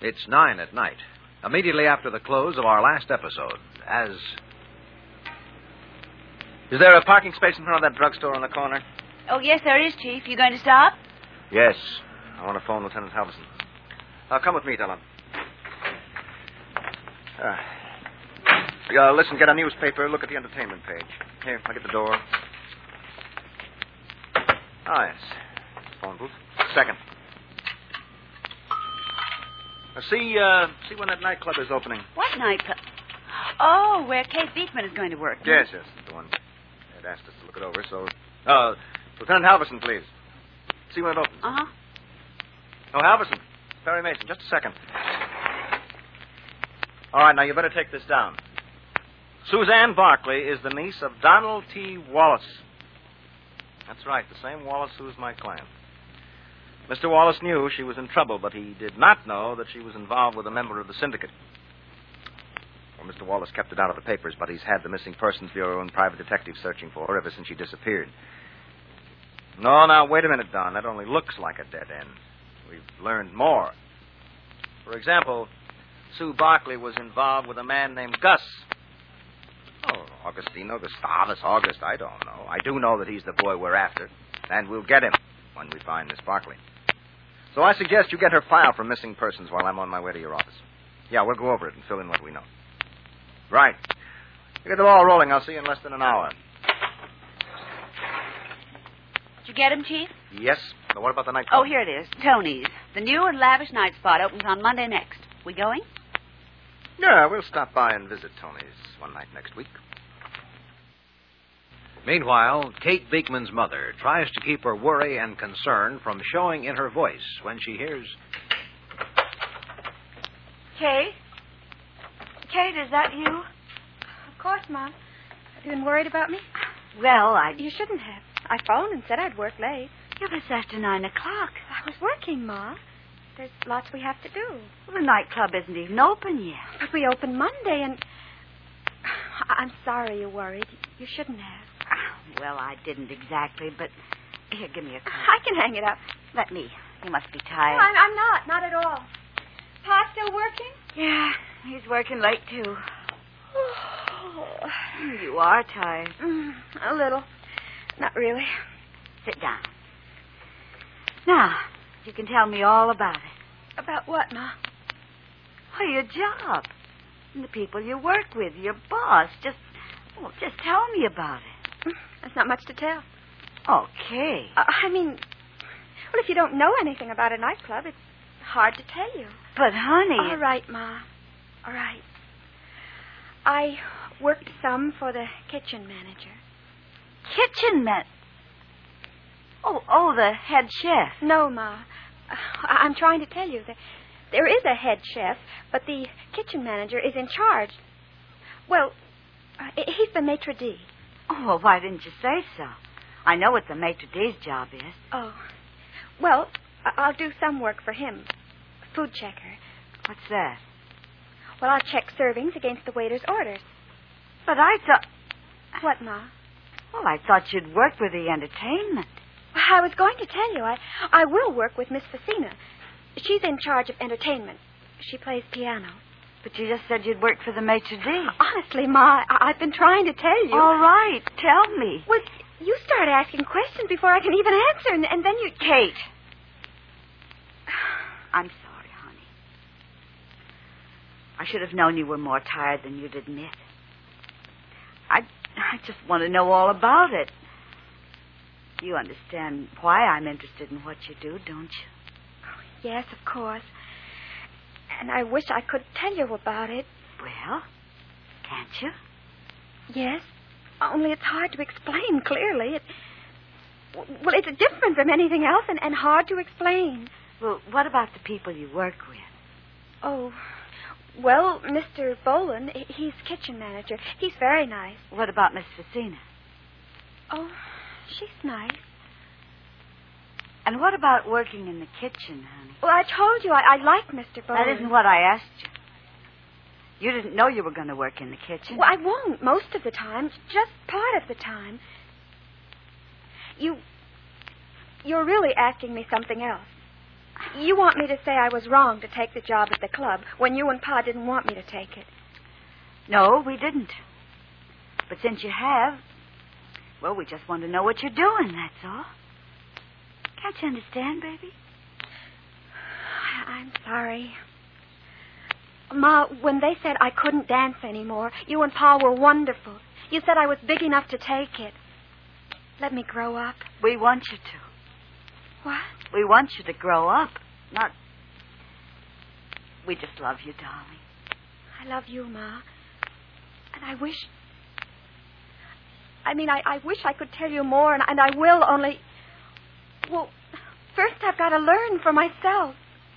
It's 9 at night, immediately after the close of our last episode, as... Is there a parking space in front of that drugstore on the corner? Oh, yes, there is, Chief. You going to stop? Yes. I want to phone Lieutenant Halverson. Come with me, Dillon. Listen, get a newspaper, look at the entertainment page. Here, I'll get the door. Oh, yes. Phone booth. Second. See when that nightclub is opening. What nightclub? Oh, where Kate Beekman is going to work. Yes, the one. They'd asked us to look it over, so... Lieutenant Halverson, please. See when it opens. Uh-huh. Oh, Halverson. Perry Mason, just a second. All right, now you better take this down. Suzanne Barkley is the niece of Donald T. Wallace. That's right, the same Wallace who is my client. Mr. Wallace knew she was in trouble, but he did not know that she was involved with a member of the syndicate. Well, Mr. Wallace kept it out of the papers, but he's had the Missing Persons Bureau and private detectives searching for her ever since she disappeared. No, now, wait a minute, Don. That only looks like a dead end. We've learned more. For example, Sue Barkley was involved with a man named Gus. Oh, Augustino, Gustavus, August, I don't know. I do know that he's the boy we're after, and we'll get him when we find Miss Barkley. So I suggest you get her file for missing persons while I'm on my way to your office. Yeah, we'll go over it and fill in what we know. Right. You get the ball rolling. I'll see you in less than an hour. Did you get him, Chief? Yes. Now, what about the nightclub? Oh, here it is. Tony's. The new and lavish night spot opens on Monday next. We going? Yeah, we'll stop by and visit Tony's one night next week. Meanwhile, Kate Beekman's mother tries to keep her worry and concern from showing in her voice when she hears... Kate? Kate, is that you? Of course, Mom. Have you been worried about me? Well, You shouldn't have. I phoned and said I'd work late. It was after 9 o'clock. I was working, Ma. There's lots we have to do. Well, the nightclub isn't even open yet. But we open Monday, and... I'm sorry you're worried. You shouldn't have. Well, I didn't exactly, but... Here, give me a card. I can hang it up. Let me. You must be No, tired. I'm not. Not at all. Pa still working? Yeah, he's working late, too. You are tired. A little. Not really. Sit down. Now, you can tell me all about it. About what, Ma? Well, your job. And the people you work with, your boss. Just tell me about it. There's not much to tell. Okay. I mean, well, if you don't know anything about a nightclub, it's hard to tell you. But, honey... All right, Ma. All right. I worked some for the kitchen manager. Kitchen man... Oh, the head chef. No, Ma. I'm trying to tell you that there is a head chef, but the kitchen manager is in charge. Well, he's the maitre d'. Oh, well, why didn't you say so? I know what the maitre d's job is. Oh. Well, I'll do some work for him. Food checker. What's that? Well, I'll check servings against the waiter's orders. But I thought... What, Ma? Well, I thought you'd work with the entertainment. I was going to tell you, I will work with Miss Facina. She's in charge of entertainment. She plays piano. But you just said you'd work for the maitre d'. Honestly, Ma, I've been trying to tell you. All right, tell me. Well, you start asking questions before I can even answer, and then you... Kate. I'm sorry, honey. I should have known you were more tired than you'd admit. I just want to know all about it. You understand why I'm interested in what you do, don't you? Oh, yes, of course. And I wish I could tell you about it. Well, can't you? Yes, only it's hard to explain clearly. Well, it's different from anything else and hard to explain. Well, what about the people you work with? Oh, well, Mr. Boland, he's kitchen manager. He's very nice. What about Miss Facina? Oh, she's nice. And what about working in the kitchen, honey? Well, I told you I like Mr. Boland. That isn't what I asked you. You didn't know you were going to work in the kitchen. Well, I won't most of the time, just part of the time. You're really asking me something else. You want me to say I was wrong to take the job at the club when you and Pa didn't want me to take it. No, we didn't. But since you have, well, we just want to know what you're doing, that's all. Can't you understand, baby? I'm sorry. Ma, when they said I couldn't dance anymore, you and Pa were wonderful. You said I was big enough to take it. Let me grow up. We want you to. What? We want you to grow up, not... We just love you, darling. I love you, Ma. And I wish... I wish I could tell you more, and I will, only... Well, first I've got to learn for myself.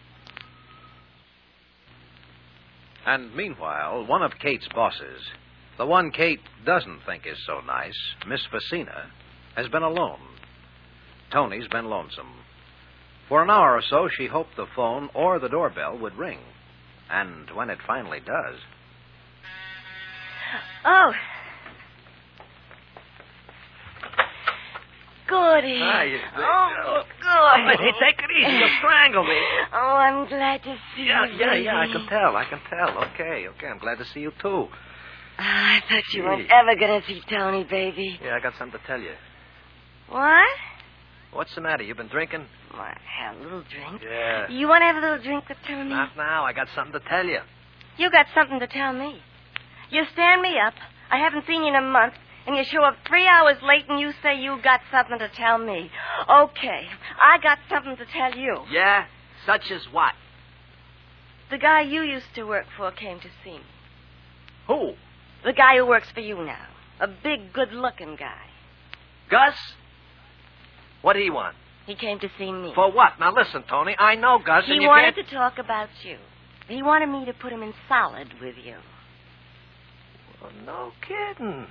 And meanwhile, one of Kate's bosses, the one Kate doesn't think is so nice, Miss Facina, has been alone. Tony's been lonesome. For an hour or so, she hoped the phone or the doorbell would ring. And when it finally does... Oh. Goody. Oh, good. Hey, take it easy. You'll strangle me. Oh, I'm glad to see you, baby. Yeah, I can tell. Okay, I'm glad to see you, too. I thought you weren't ever going to see Tony, baby. Yeah, I got something to tell you. What? What's the matter? You been drinking? Well, have a little drink. Yeah. You want to have a little drink with Tony? Not now. I got something to tell you. You got something to tell me. You stand me up. I haven't seen you in a month. And you show up 3 hours late and you say you got something to tell me. Okay, I got something to tell you. Yeah? Such as what? The guy you used to work for came to see me. Who? The guy who works for you now. A big, good-looking guy. Gus? What did he want? He came to see me. For what? Now listen, Tony, I know Gus, and He you wanted can't... to talk about you. He wanted me to put him in solid with you. Oh, no kidding.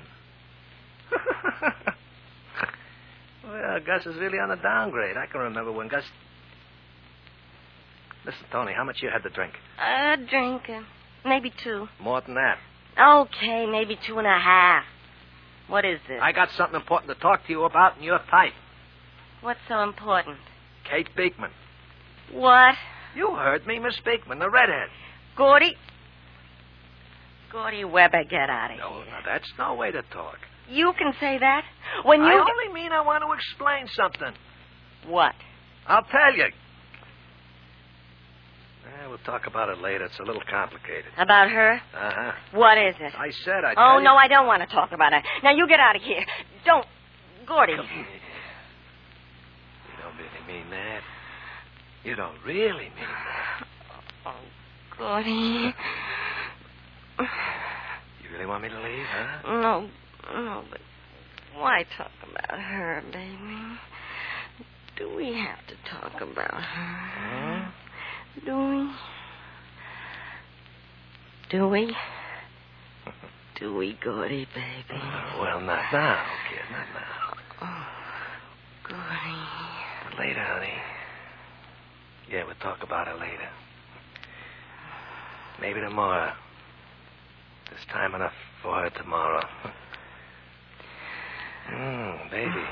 Well, Gus is really on the downgrade. I can remember when Gus... Listen, Tony, how much you had to drink? A drink. Maybe 2. More than that. Okay, maybe 2.5. What is this? I got something important to talk to you about, and you're tight. What's so important? Kate Beekman. What? You heard me, Miss Beekman, the redhead. Gordy Weber, get out of No, here. now, that's no way to talk. You can say that? When you... I only mean I want to explain something. What? I'll tell you. We'll talk about it later. It's a little complicated. About her? Uh-huh. What is it? I said I'd Oh, tell you. no, I don't want to talk about it. Now, you get out of here. Don't. Gordy. You don't really mean that. You don't really mean that. Oh, Gordy. You really want me to leave, huh? No, but why talk about her, baby? Do we have to talk about her? Huh? Do we? Do we, Gordy, baby? Well, not now, kid, not now. Oh, Gordy. But later, honey. Yeah, we'll talk about it later. Maybe tomorrow. There's time enough for her tomorrow. Baby.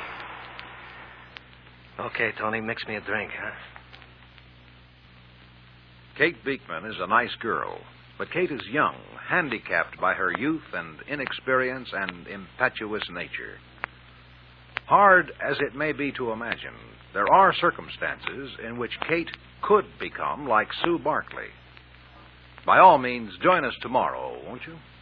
Okay, Tony, mix me a drink, huh? Kate Beekman is a nice girl, but Kate is young, handicapped by her youth and inexperience and impetuous nature. Hard as it may be to imagine, there are circumstances in which Kate could become like Sue Barkley. By all means, join us tomorrow, won't you?